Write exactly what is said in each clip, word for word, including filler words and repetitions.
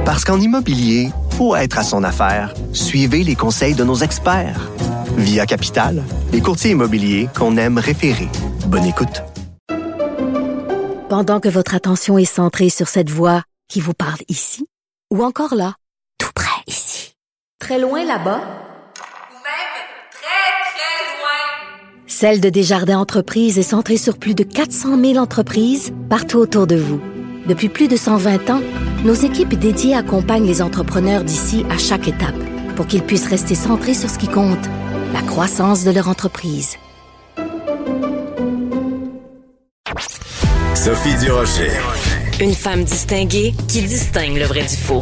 Parce qu'en immobilier, faut être à son affaire. Suivez les conseils de nos experts. Via Capital, les courtiers immobiliers qu'on aime référer. Bonne écoute. Pendant que votre attention est centrée sur cette voix qui vous parle ici, ou encore là, tout près ici, très loin là-bas, ou même très, très loin, Celle de Desjardins Entreprises est centrée sur plus de quatre cent mille entreprises partout autour de vous. Depuis plus de cent vingt ans, nos équipes dédiées accompagnent les entrepreneurs d'ici à chaque étape pour qu'ils puissent rester centrés sur ce qui compte, la croissance de leur entreprise. Sophie Durocher. Une femme distinguée qui distingue le vrai du faux.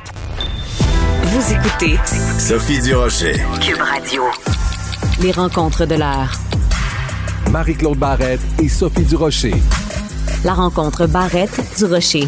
Vous écoutez Sophie Durocher. Cube Radio. Les rencontres de l'heure. Marie-Claude Barrette et Sophie Durocher. La rencontre Barrette-Durocher.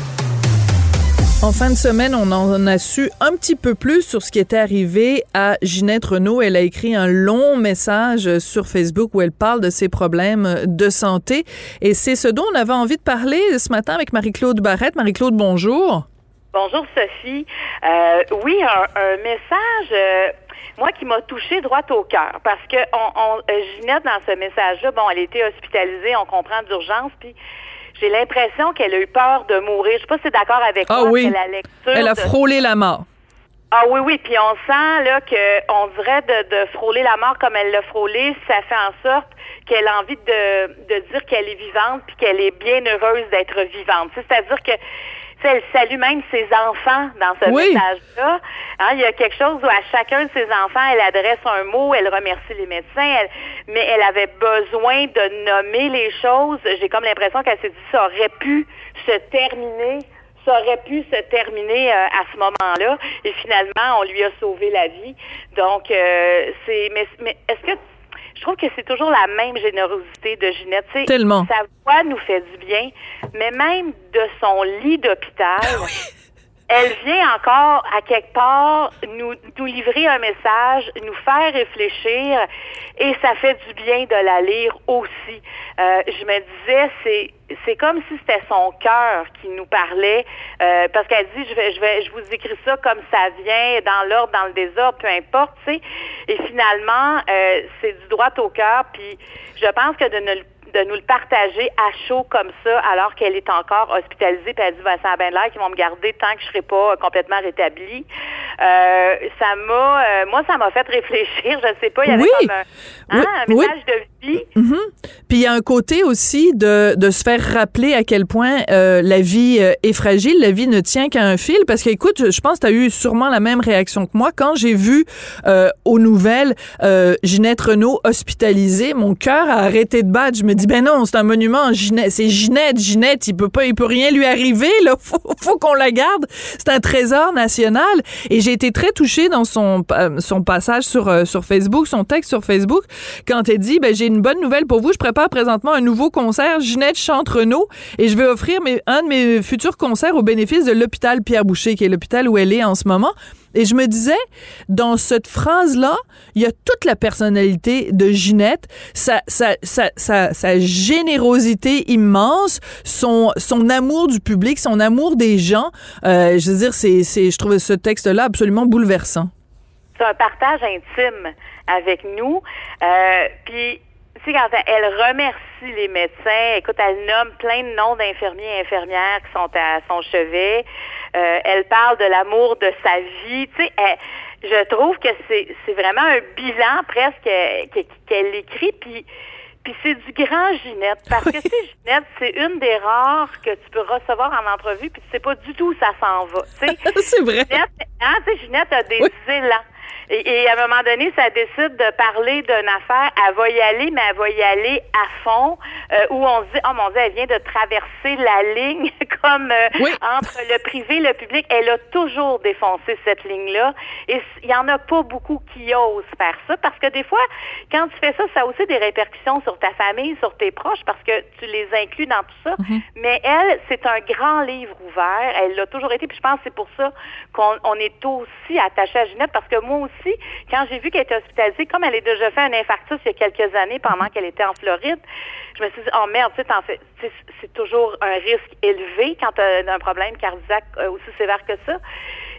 En fin de semaine, on en a su un petit peu plus sur ce qui était arrivé à Ginette Renault. Elle a écrit un long message sur Facebook où elle parle de ses problèmes de santé. Et c'est ce dont on avait envie de parler ce matin avec Marie-Claude Barrette. Marie-Claude, bonjour. Bonjour, Sophie. Euh, oui, un, un message, euh, moi, qui m'a touchée droit au cœur. Parce que on, on, Ginette, dans ce message-là, bon, elle a été hospitalisée, on comprend d'urgence, puis j'ai l'impression qu'elle a eu peur de mourir. Je sais pas si c'est d'accord avec ah moi. Oui. La lecture Elle a de... frôlé la mort. Ah oui, oui. Puis on sent là que on dirait de, de frôler la mort comme elle l'a frôlée. Ça fait en sorte qu'elle a envie de, de dire qu'elle est vivante puis qu'elle est bien heureuse d'être vivante. C'est-à-dire que elle salue même ses enfants dans ce oui. message-là. Hein, il y a quelque chose où à chacun de ses enfants, elle adresse un mot, elle remercie les médecins, elle, mais elle avait besoin de nommer les choses. J'ai comme l'impression qu'elle s'est dit ça aurait pu se terminer, ça aurait pu se terminer euh, à ce moment-là. Et finalement, on lui a sauvé la vie. Donc, euh, c'est. Mais, mais est-ce que je trouve que c'est toujours la même générosité de Ginette. T'sais, tellement. Sa voix nous fait du bien, mais même de son lit d'hôpital, ah oui. elle vient encore à quelque part nous, nous livrer un message, nous faire réfléchir, et ça fait du bien de la lire aussi. Euh, je me disais, c'est c'est comme si c'était son cœur qui nous parlait, euh, parce qu'elle dit, je vais, je vais, je vous écris ça comme ça vient, dans l'ordre, dans le désordre, peu importe, tu sais. Et finalement, euh, c'est du droit au cœur, puis je pense que de ne de nous le partager à chaud comme ça, alors qu'elle est encore hospitalisée, puis elle dit, ben, ça a bien l'air qu'ils vont me garder tant que je serai pas complètement rétablie. Euh, ça m'a, euh, moi, ça m'a fait réfléchir, je sais pas, il y avait oui. comme un, hein, oui. un message oui. de vie. Mm-hmm. Puis il y a un côté aussi de, de se faire rappeler à quel point euh, la vie euh, est fragile, la vie ne tient qu'à un fil, parce qu'écoute, je pense que tu as eu sûrement la même réaction que moi. Quand j'ai vu euh, aux nouvelles euh, Ginette Renault hospitalisée, mon cœur a arrêté de battre. Je me dis, ben non, c'est un monument, Ginette, c'est Ginette, Ginette, il peut pas, il peut rien lui arriver, là, faut, faut qu'on la garde. C'est un trésor national. Et j'ai été très touchée dans son, euh, son passage sur, euh, sur Facebook, son texte sur Facebook, quand elle dit, ben j'ai une bonne nouvelle pour vous, je prépare présentement un nouveau concert, Ginette chante Renault, et je vais offrir mes, un de mes futurs concerts au bénéfice de l'hôpital Pierre-Boucher, qui est l'hôpital où elle est en ce moment. Et je me disais, dans cette phrase-là, il y a toute la personnalité de Ginette, sa, sa, sa, sa, sa générosité immense, son, son amour du public, son amour des gens. Euh, je veux dire, c'est, c'est, je trouvais ce texte-là absolument bouleversant. C'est un partage intime avec nous. Euh, puis, tu sais, quand elle remercie les médecins, écoute, elle nomme plein de noms d'infirmiers et infirmières qui sont à son chevet. Euh, elle parle de l'amour de sa vie. Tu sais, elle, je trouve que c'est, c'est vraiment un bilan presque qu'elle, qu'elle écrit. Puis, puis c'est du grand Ginette. Parce que, tu sais, Ginette, c'est une des rares que tu peux recevoir en entrevue, puis tu sais pas du tout où ça s'en va. Tu sais, c'est vrai. Ginette, hein, tu sais, Ginette a des oui. élans. Et, et à un moment donné, ça décide de parler d'une affaire, elle va y aller, mais elle va y aller à fond, euh, où on se dit, oh mon Dieu, elle vient de traverser la ligne comme euh, oui. entre le privé et le public. Elle a toujours défoncé cette ligne-là. Et il y en a pas beaucoup qui osent faire ça, parce que des fois, quand tu fais ça, ça a aussi des répercussions sur ta famille, sur tes proches, parce que tu les inclus dans tout ça. Mm-hmm. Mais elle, c'est un grand livre ouvert. Elle l'a toujours été, puis je pense que c'est pour ça qu'on on est aussi attaché à Ginette, parce que moi aussi, aussi, quand j'ai vu qu'elle était hospitalisée, comme elle a déjà fait un infarctus il y a quelques années pendant qu'elle était en Floride, je me suis dit, oh merde, tu sais, t'en fais, tu sais, c'est toujours un risque élevé quand tu as un problème cardiaque aussi sévère que ça.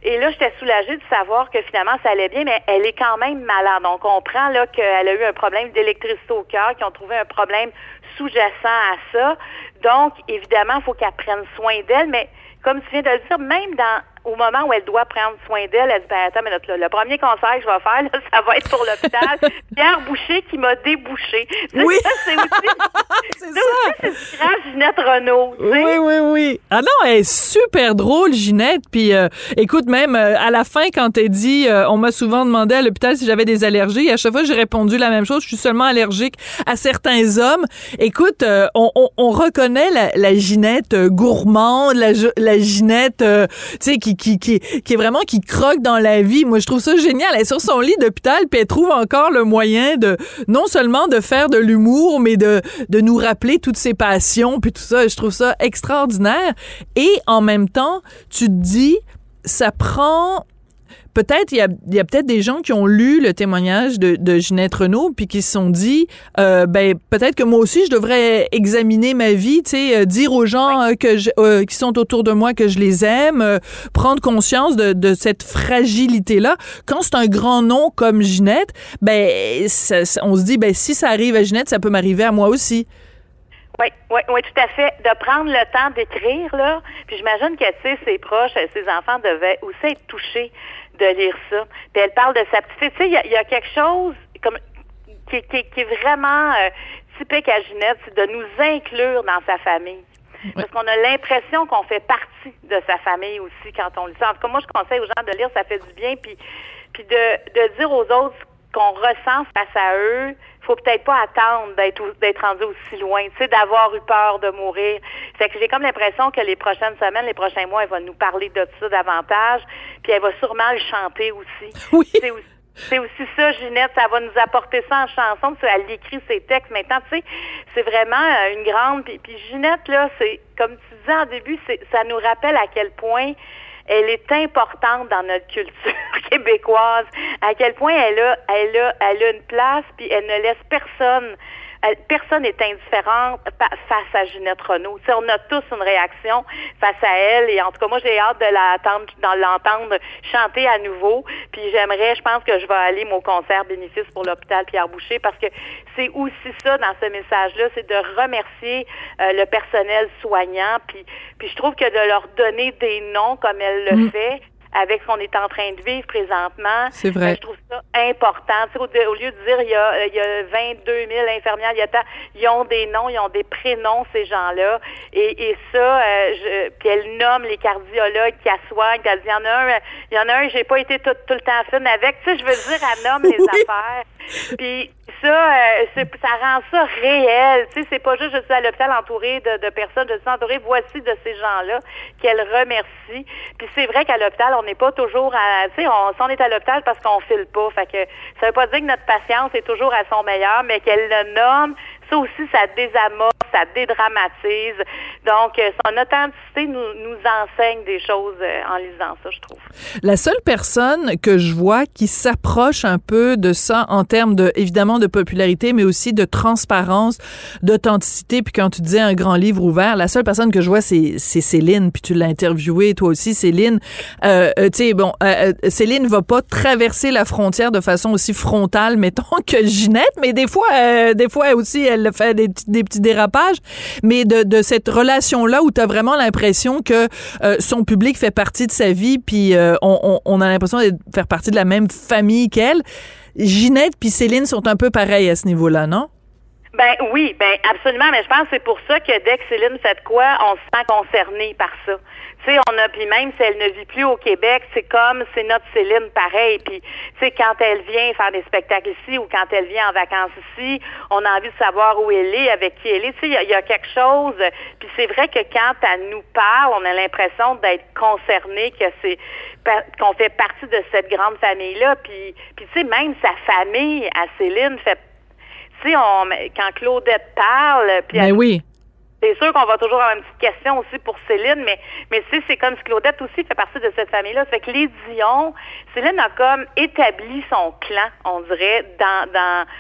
Et là, j'étais soulagée de savoir que finalement, ça allait bien, mais elle est quand même malade. On comprend là qu'elle a eu un problème d'électricité au cœur, qu'ils ont trouvé un problème sous-jacent à ça. Donc, évidemment, il faut qu'elle prenne soin d'elle, mais comme tu viens de le dire, même dans au moment où elle doit prendre soin d'elle, elle dit, ben, attends, mais le, le premier conseil que je vais faire, là, ça va être pour l'hôpital. Pierre Boucher qui m'a débouché. Oui. Ça, c'est aussi, c'est c'est ça. aussi, c'est du grand Ginette Renault. Tu sais. Oui, oui, oui. Ah non, elle est super drôle, Ginette. Puis, euh, écoute, même euh, à la fin, quand elle dit, euh, on m'a souvent demandé à l'hôpital si j'avais des allergies. À chaque fois, j'ai répondu la même chose. Je suis seulement allergique à certains hommes. Écoute, euh, on, on, on reconnaît la, la Ginette euh, gourmande, la, la Ginette, euh, tu sais, qui Qui, qui, qui est vraiment, qui croque dans la vie. Moi, je trouve ça génial. Elle est sur son lit d'hôpital, puis elle trouve encore le moyen de, non seulement de faire de l'humour, mais de, de nous rappeler toutes ses passions, puis tout ça. Je trouve ça extraordinaire. Et en même temps, tu te dis, ça prend... Peut-être, il y a, il y a peut-être des gens qui ont lu le témoignage de, de Ginette Renault puis qui se sont dit, euh, ben peut-être que moi aussi je devrais examiner ma vie, tu sais, euh, dire aux gens euh, que je, euh, qui sont autour de moi que je les aime, euh, prendre conscience de, de cette fragilité-là. Quand c'est un grand nom comme Ginette, ben ça, ça, on se dit, ben si ça arrive à Ginette, ça peut m'arriver à moi aussi. Oui, oui, oui, tout à fait. De prendre le temps d'écrire, là. Puis j'imagine que, tu sais, ses proches, ses enfants devaient aussi être touchés de lire ça. Puis elle parle de sa petite fille. Tu sais, il y a, y a quelque chose comme qui, qui, qui est vraiment euh, typique à Ginette, c'est de nous inclure dans sa famille. Oui. Parce qu'on a l'impression qu'on fait partie de sa famille aussi quand on lit ça. En tout cas, moi, je conseille aux gens de lire, ça fait du bien. Puis, puis de, de dire aux autres qu'on ressent face à eux, faut peut-être pas attendre d'être d'être rendu aussi loin, tu sais, d'avoir eu peur de mourir. Fait que j'ai comme l'impression que les prochaines semaines, les prochains mois, elle va nous parler de ça davantage, puis elle va sûrement le chanter aussi. Oui. C'est aussi, c'est aussi ça, Ginette, ça va nous apporter ça en chanson, parce qu'elle écrit ses textes maintenant, tu sais, c'est vraiment une grande... Puis, puis Ginette, là, c'est, comme tu disais en début, c'est, ça nous rappelle à quel point elle est importante dans notre culture québécoise, à quel point elle a, elle a, elle a une place, puis elle ne laisse personne, elle, personne n'est indifférent face à Ginette Renault. Tu sais, on a tous une réaction face à elle, et en tout cas, moi, j'ai hâte de l'entendre, de l'entendre chanter à nouveau, puis j'aimerais, je pense que je vais aller au concert bénéfice pour l'hôpital Pierre Boucher, parce que c'est aussi ça dans ce message-là, c'est de remercier euh, le personnel soignant, puis puis je trouve que de leur donner des noms comme elle le mmh. fait, avec ce qu'on est en train de vivre présentement, c'est vrai. Ben, je trouve ça important. Tu sais, au, au lieu de dire il y a, il y a vingt-deux mille infirmières, il y a tant, ils ont des noms, ils ont des prénoms, ces gens-là. Et, et ça, euh, je, puis elle nomme les cardiologues qui soignent. Elle dit, il y en a un, il y en a un, j'ai pas été tout, tout le temps fine avec. Tu sais, je veux dire, elle nomme les oui. affaires. Puis ça, euh, c'est, ça rend ça réel. Tu sais, c'est pas juste je suis à l'hôpital entourée de, de personnes, je suis entourée, voici de ces gens-là qu'elle remercie. Puis c'est vrai qu'à l'hôpital, on n'est pas toujours à, tu sais, on, si on est à l'hôpital parce qu'on file pas. Fait que ça veut pas dire que notre patience est toujours à son meilleur, mais qu'elle le nomme. Ça aussi, ça désamorce, ça dédramatise. Donc, son authenticité nous, nous enseigne des choses en lisant ça, je trouve. La seule personne que je vois qui s'approche un peu de ça en termes de, évidemment, de popularité, mais aussi de transparence, d'authenticité, puis quand tu disais un grand livre ouvert, la seule personne que je vois, c'est, c'est Céline, puis tu l'as interviewée, toi aussi, Céline. Euh, euh, tu sais, bon, euh, Céline va pas traverser la frontière de façon aussi frontale, mettons, que Ginette, mais des fois, euh, des fois aussi, elle fait des, des petits dérapages, mais de, de cette relation-là où tu as vraiment l'impression que euh, son public fait partie de sa vie, puis euh, on, on a l'impression de faire partie de la même famille qu'elle. Ginette puis Céline sont un peu pareilles à ce niveau-là, non? Ben oui, ben absolument, mais je pense que c'est pour ça que dès que Céline fait de quoi, on se sent concerné par ça. Tu sais, on a, puis même si elle ne vit plus au Québec, c'est comme, c'est notre Céline pareil. Puis, tu sais, quand elle vient faire des spectacles ici ou quand elle vient en vacances ici, on a envie de savoir où elle est, avec qui elle est. Tu sais, il y, y a quelque chose. Puis c'est vrai que quand elle nous parle, on a l'impression d'être concerné, que c'est qu'on fait partie de cette grande famille-là. Puis, puis tu sais, même sa famille à Céline fait. Tu sais, on, quand Claudette parle, puis ben elle, oui. C'est sûr qu'on va toujours avoir une petite question aussi pour Céline, mais mais tu sais, c'est comme si Claudette aussi fait partie de cette famille-là. Ça fait que les Dion, Céline a comme établi son clan, on dirait, dans dans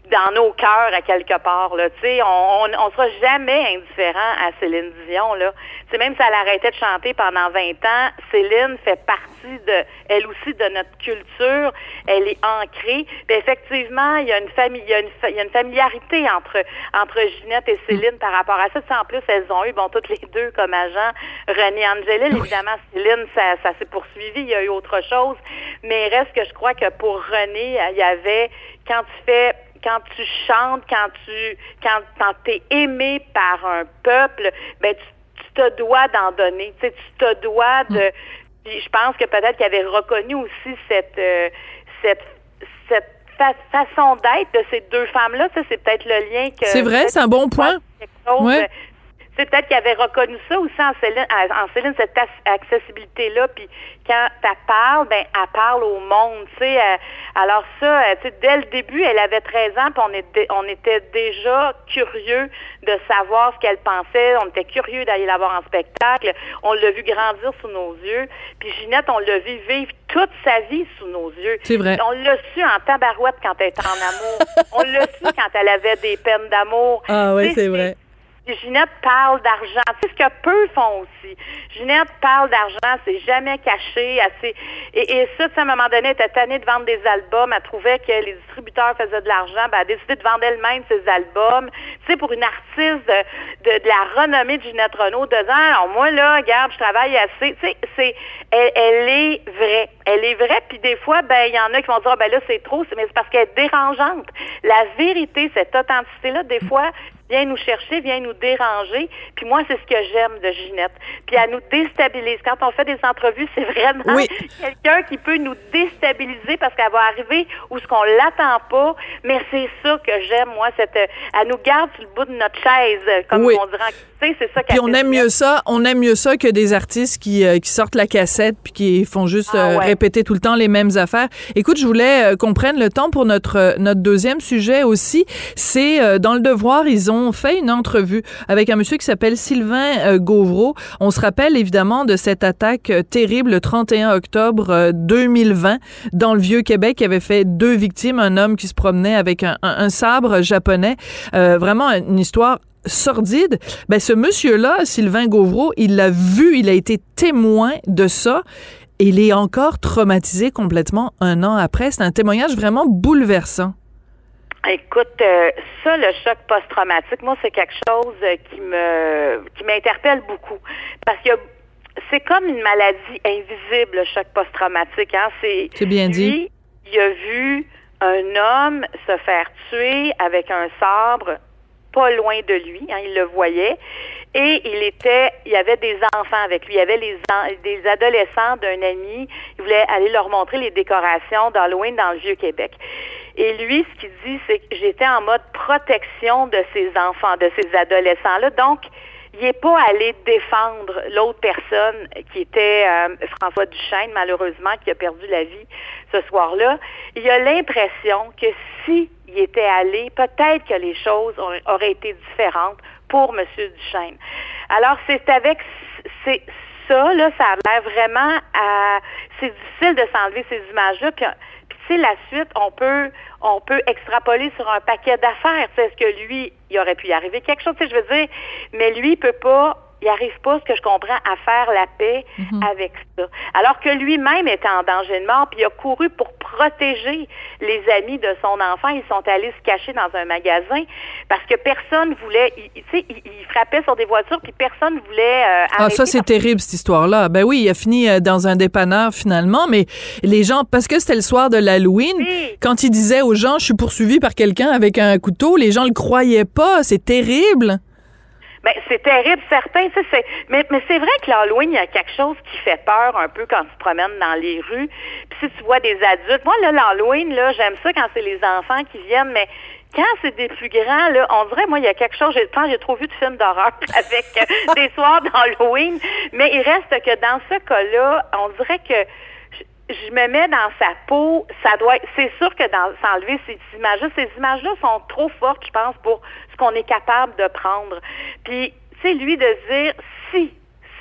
dans nos cœurs à quelque part, là, tu sais, on, on, on sera jamais indifférent à Céline Dion, là. Tu sais, même si elle arrêtait de chanter pendant vingt ans, Céline fait partie de, elle aussi, de notre culture, elle est ancrée. Puis effectivement, il y a une famille, il y a une, il y a une familiarité entre, entre Ginette et Céline par rapport à ça. Tu sais, en plus, elles ont eu, bon, toutes les deux comme agents, René Angélil, oui. Évidemment, Céline, ça, ça s'est poursuivi, il y a eu autre chose, mais reste que je crois que pour René, il y avait, quand tu fais quand tu chantes, quand tu quand, quand t'es aimé par un peuple, ben tu, tu te dois d'en donner. Tu sais, tu te dois de. Puis je pense que peut-être qu'il avait reconnu aussi cette euh, cette cette fa- façon d'être de ces deux femmes-là. Ça, c'est peut-être le lien que. C'est vrai, c'est un bon point. Ouais. C'est peut-être qu'il avait reconnu ça aussi en Céline, en Céline cette accessibilité-là. Puis quand elle parle, ben elle parle au monde, tu sais. Alors ça, tu sais, dès le début, elle avait treize ans, puis on était, on était déjà curieux de savoir ce qu'elle pensait. On était curieux d'aller la voir en spectacle. On l'a vu grandir sous nos yeux. Puis Ginette, on l'a vu vivre toute sa vie sous nos yeux. C'est vrai. On l'a su en tabarouette quand elle était en amour. On l'a su quand elle avait des peines d'amour. Ah oui, c'est vrai. Ginette parle d'argent. Tu sais ce que peu font aussi. Ginette parle d'argent, c'est jamais caché. Assez... Et, et ça, à un moment donné, elle était tannée de vendre des albums. Elle trouvait que les distributeurs faisaient de l'argent. Ben, elle a décidé de vendre elle-même ses albums. Tu sais, pour une artiste de, de, de la renommée de Ginette Renault, de dire, alors moi, là, regarde, je travaille assez. Tu sais, c'est, elle, elle est vraie. Elle est vraie, puis des fois, ben, il y en a qui vont dire, ah, ben là, c'est trop, mais c'est parce qu'elle est dérangeante. La vérité, cette authenticité-là, des fois, vient nous chercher, vient nous déranger. Puis moi, c'est ce que j'aime de Ginette. Puis elle nous déstabilise. Quand on fait des entrevues, c'est vraiment oui. quelqu'un qui peut nous déstabiliser parce qu'elle va arriver où ce qu'on l'attend pas. Mais c'est ça que j'aime, moi. Cette, elle nous garde sur le bout de notre chaise, comme oui. on dirait. Tu sais, c'est ça qu'elle Puis on aime mieux ça. On aime mieux ça que des artistes qui, euh, qui sortent la cassette puis qui font juste ah, euh, ouais. répéter tout le temps les mêmes affaires. Écoute, je voulais euh, qu'on prenne le temps pour notre, euh, notre deuxième sujet aussi. C'est euh, dans Le Devoir, ils ont fait une entrevue avec un monsieur qui s'appelle Sylvain euh, Gauvreau. On se rappelle évidemment de cette attaque euh, terrible le trente et un octobre euh, deux mille vingt dans le Vieux-Québec qui avait fait deux victimes, un homme qui se promenait avec un, un, un sabre japonais. Euh, vraiment une histoire sordide. Ben, ce monsieur-là, Sylvain Gauvreau, il l'a vu, il a été témoin de ça. Et il est encore traumatisé complètement un an après. C'est un témoignage vraiment bouleversant. Écoute, euh, ça, le choc post-traumatique, moi, c'est quelque chose qui me qui m'interpelle beaucoup. Parce que c'est comme une maladie invisible, le choc post-traumatique. Hein? C'est, c'est bien lui, dit. Il a vu un homme se faire tuer avec un sabre pas loin de lui, hein, il le voyait. Et il était, il y avait des enfants avec lui. Il y avait les des adolescents d'un ami. Il voulait aller leur montrer les décorations d'Halloween dans le Vieux-Québec. Et lui, ce qu'il dit, c'est que j'étais en mode protection de ces enfants, de ces adolescents-là. Donc, il n'est pas allé défendre l'autre personne qui était euh, François Duchesne, malheureusement, qui a perdu la vie ce soir-là. Il a l'impression que si il était allé, peut-être que les choses auraient été différentes pour M. Duchesne. Alors, c'est avec c'est ça, là, ça a l'air vraiment à... C'est difficile de s'enlever ces images-là, puis, puis tu sais, la suite, on peut on peut extrapoler sur un paquet d'affaires. Tu sais, est-ce que lui, il aurait pu y arriver quelque chose, tu sais, je veux dire, mais lui, il peut pas... il n'arrive pas, ce que je comprends, à faire la paix mm-hmm. avec ça. Alors que lui-même était en danger de mort, puis il a couru pour protéger les amis de son enfant. Ils sont allés se cacher dans un magasin parce que personne voulait... Tu sais, il, il frappait sur des voitures, puis personne voulait euh, Ah, ça, c'est terrible, cette histoire-là. Ben oui, il a fini euh, dans un dépanneur, finalement, mais les gens... Parce que c'était le soir de l'Halloween, oui. Quand il disait aux gens « Je suis poursuivi par quelqu'un avec un couteau », les gens le croyaient pas. C'est terrible. Ben, c'est terrible, certain. Ça, c'est... Mais, mais c'est vrai que l'Halloween, il y a quelque chose qui fait peur un peu quand tu te promènes dans les rues. Puis si tu vois des adultes, moi, là, l'Halloween, là, j'aime ça quand c'est les enfants qui viennent, mais quand c'est des plus grands, là, on dirait, moi, il y a quelque chose, j'ai, j'ai trop vu de films d'horreur avec euh, des soirs d'Halloween, mais il reste que dans ce cas-là, on dirait que je me mets dans sa peau, ça doit être, c'est sûr que dans s'enlever ces images-là, ces images-là sont trop fortes, je pense, pour ce qu'on est capable de prendre. Puis, tu sais, lui, de dire, si,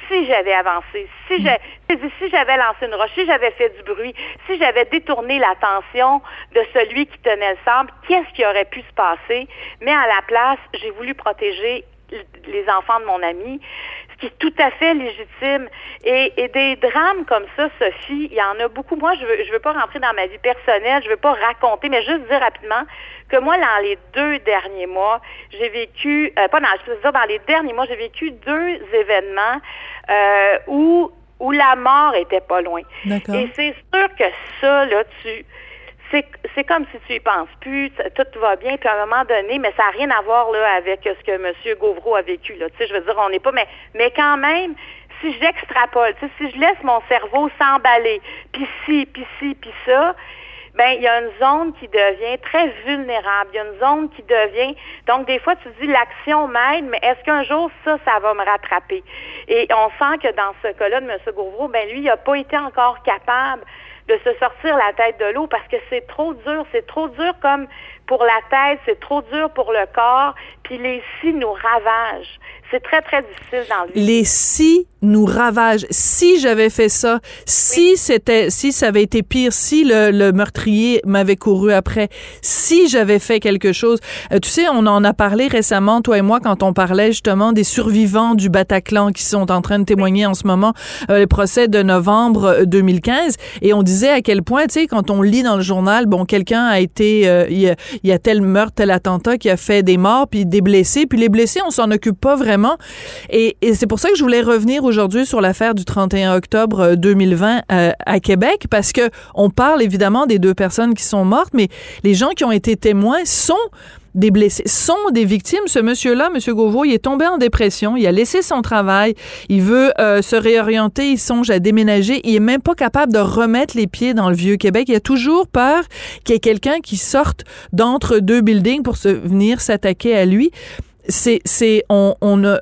si j'avais avancé, si j'ai, si j'avais lancé une roche, si j'avais fait du bruit, si j'avais détourné l'attention de celui qui tenait le sabre, qu'est-ce qui aurait pu se passer? Mais à la place, j'ai voulu protéger les enfants de mon ami, ce qui est tout à fait légitime. Et, et des drames comme ça, Sophie, il y en a beaucoup. Moi, je veux, je veux pas rentrer dans ma vie personnelle, je veux pas raconter, mais juste dire rapidement que moi, dans les deux derniers mois, j'ai vécu, euh, pas dans, je veux dire, dans les derniers mois, j'ai vécu deux événements euh, où où la mort était pas loin. D'accord. Et c'est sûr que ça, là, tu C'est, c'est comme si tu y penses plus, tout va bien, puis à un moment donné, mais ça n'a rien à voir là avec ce que M. Gauvreau a vécu. Là. Tu sais, je veux dire, on n'est pas, mais, mais quand même, si j'extrapole, tu sais, si je laisse mon cerveau s'emballer, puis ci, puis ci, puis ça, ben il y a une zone qui devient très vulnérable. Il y a une zone qui devient... Donc, des fois, tu dis, l'action m'aide, mais est-ce qu'un jour, ça, ça va me rattraper? Et on sent que dans ce cas-là de M. Gauvreau, ben lui, il n'a pas été encore capable de se sortir la tête de l'eau parce que c'est trop dur, c'est trop dur comme pour la tête, c'est trop dur pour le corps, puis les si nous ravagent. C'est très, très difficile dans le vie. Les si nous ravagent. Si j'avais fait ça, si oui. c'était, si ça avait été pire, si le, le meurtrier m'avait couru après, si j'avais fait quelque chose. Euh, tu sais, on en a parlé récemment, toi et moi, quand on parlait justement des survivants du Bataclan qui sont en train de témoigner oui. en ce moment, euh, le procès de novembre deux mille quinze, et on disait à quel point, tu sais, quand on lit dans le journal, bon, quelqu'un a été, euh, il y a, il y a tel meurtre, tel attentat qui a fait des morts, puis des blessés, puis les blessés, on s'en occupe pas vraiment. Et, et c'est pour ça que je voulais revenir aujourd'hui sur l'affaire du trente et un octobre deux mille vingt euh, à Québec, parce que on parle évidemment des deux personnes qui sont mortes, mais les gens qui ont été témoins sont des blessés, sont des victimes. Ce monsieur-là, M. Gauvreau, il est tombé en dépression, il a laissé son travail, il veut euh, se réorienter, il songe à déménager, il est même pas capable de remettre les pieds dans le Vieux-Québec. Il a toujours peur qu'il y ait quelqu'un qui sorte d'entre deux buildings pour se venir s'attaquer à lui. C'est, c'est, on, on ne,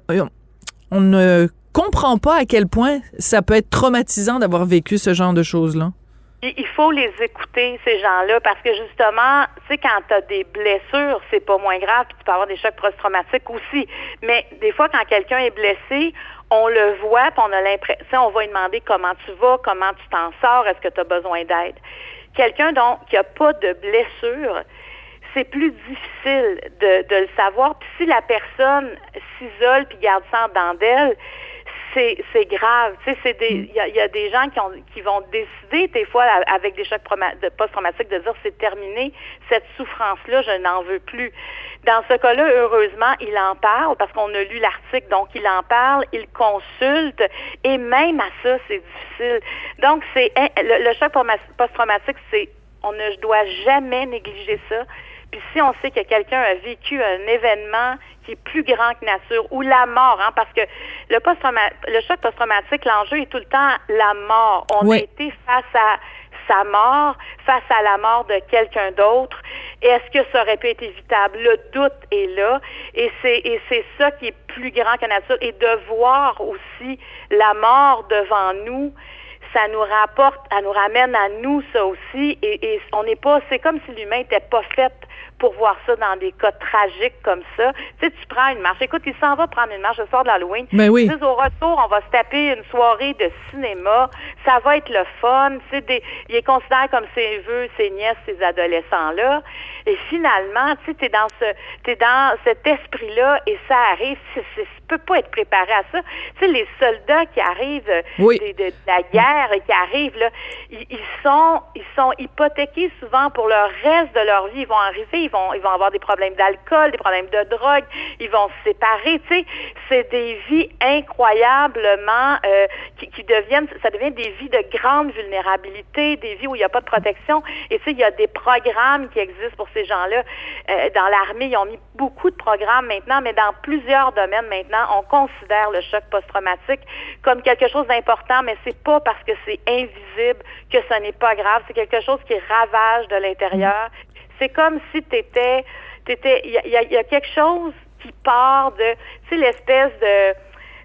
on ne comprend pas à quel point ça peut être traumatisant d'avoir vécu ce genre de choses-là. Il faut les écouter, ces gens-là, parce que justement, tu sais, quand tu as des blessures, c'est pas moins grave, puis tu peux avoir des chocs post-traumatiques aussi. Mais des fois, quand quelqu'un est blessé, on le voit, puis on a l'impression, on va lui demander comment tu vas, comment tu t'en sors, est-ce que tu as besoin d'aide. Quelqu'un donc qui a pas de blessure, c'est plus difficile de, de le savoir. Puis si la personne s'isole puis garde ça en dedans d'elle, c'est, c'est grave. Tu sais, c'est des, il y a, y a des gens qui ont, qui vont décider des fois avec des chocs post-traumatiques de dire c'est terminé, cette souffrance-là, je n'en veux plus. Dans ce cas-là, heureusement, il en parle parce qu'on a lu l'article, donc il en parle, il consulte, et même à ça, c'est difficile. Donc c'est le, le choc post-traumatique, c'est on ne doit jamais négliger ça. Puis si on sait que quelqu'un a vécu un événement qui est plus grand que nature, ou la mort, hein, parce que le post-trauma- le choc post-traumatique, l'enjeu est tout le temps la mort. On oui. a été face à sa mort, face à la mort de quelqu'un d'autre. Est-ce que ça aurait pu être évitable? Le doute est là, et c'est, et c'est ça qui est plus grand que nature. Et de voir aussi la mort devant nous, ça nous rapporte, ça nous ramène à nous, ça aussi, et, et on n'est pas, c'est comme si l'humain n'était pas fait pour voir ça dans des cas tragiques comme ça. Tu sais, tu prends une marche. Écoute, il s'en va prendre une marche le soir de l'Halloween. Ben oui. Ils disent au retour, on va se taper une soirée de cinéma. Ça va être le fun. Tu sais, des, il les considère comme ses vœux, ses nièces, ces adolescents-là. Et finalement, tu sais, t'es dans ce, t'es dans cet esprit-là et ça arrive. C'est, c'est, tu peux pas être préparé à ça. Tu sais, les soldats qui arrivent oui. de, de, de la guerre et qui arrivent, là, ils, ils sont, ils sont hypothéqués souvent pour le reste de leur vie. Ils vont arriver, ils vont, ils vont avoir des problèmes d'alcool, des problèmes de drogue, ils vont se séparer, tu sais. C'est des vies incroyablement, euh, qui, qui deviennent, ça devient des vies de grande vulnérabilité, des vies où il n'y a pas de protection. Et tu sais, il y a des programmes qui existent pour ces gens-là. Euh, dans l'armée, ils ont mis beaucoup de programmes maintenant, mais dans plusieurs domaines maintenant, on considère le choc post-traumatique comme quelque chose d'important, mais c'est pas parce que c'est invisible que ce n'est pas grave. C'est quelque chose qui ravage de l'intérieur. C'est comme si t'étais, t'étais, il y a, y a quelque chose qui part de, tu sais, l'espèce de,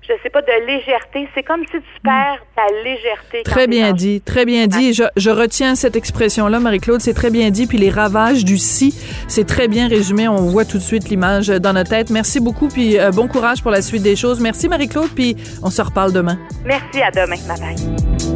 je sais pas, de légèreté. C'est comme si tu perds ta légèreté. Très bien dit, très bien dit. Je, je retiens cette expression-là, Marie-Claude, c'est très bien dit. Puis les ravages du si, c'est très bien résumé. On voit tout de suite l'image dans notre tête. Merci beaucoup, puis euh, bon courage pour la suite des choses. Merci, Marie-Claude, puis on se reparle demain. Merci, à demain. Bye bye.